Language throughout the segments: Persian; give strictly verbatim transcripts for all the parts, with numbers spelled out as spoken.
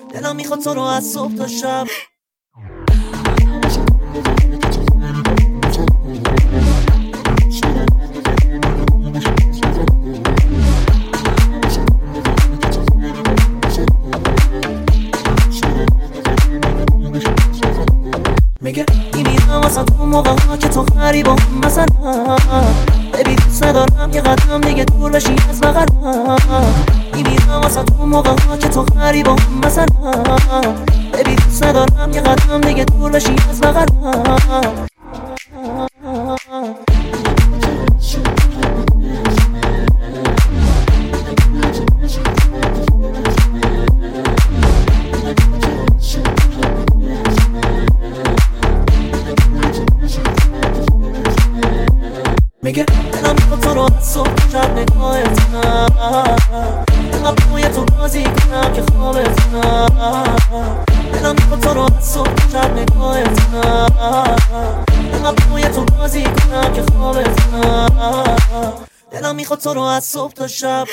دلم میخواد تو رو از صبح تا شب. میگه میبینم واسه تو موقع ها که تو غریبم مثلا ببین دوست ندارم که قدم دیگه دور بشی از بغلم. میبینم واسه تو موقع ها که تو غریبم مثلا ببین دوست ندارم که قدم دیگه دور بشی از بغلم. میگه دلم میخواد تو رو از صبح تا شب نگاهت کنم، اینقدر روی تو بازی کنم که خوابت کنم. دلم میخواد تو رو از صبح تا شب نگاهت کنم، اینقدر روی تو بازی کنم که خوابت کنم. دلم میخواد تو رو از صبح تا شب.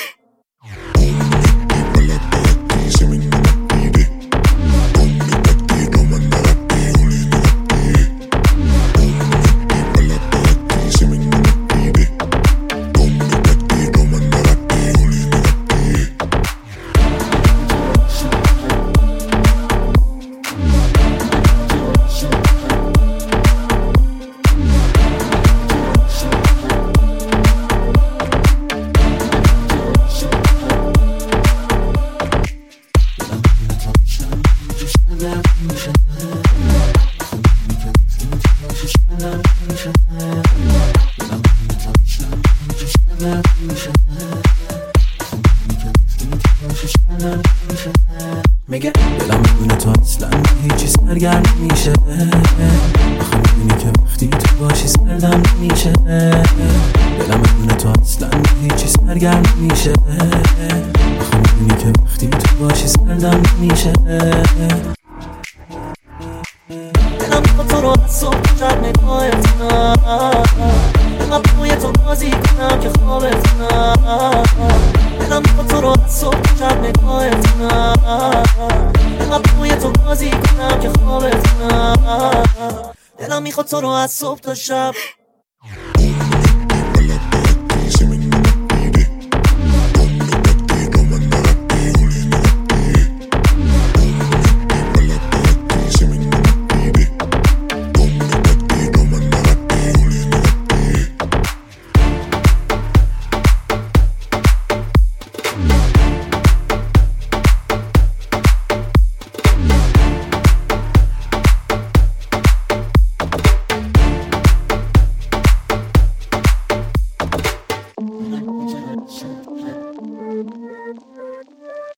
میگه دلم بدون تو اصلا هیچی سرگرم میشه، آخه میدونی که وقتی تو باشی سردم میشه. دلم بدون تو اصلا هیچی سرگرم میشه، آخه میدونی که وقتی تو باشی سردم میشه. دلم میخواد تو رو از صبح تا شب نگاهت کنم، اینقدر روی تو بازی کنم که خوابت کنم. دلم میخواد تو رو از صبح تا شب نگاهت کنم، اینقدر روی تو بازی کنم که خوابت کنم. دلم میخواد تو رو از صبح تا شب.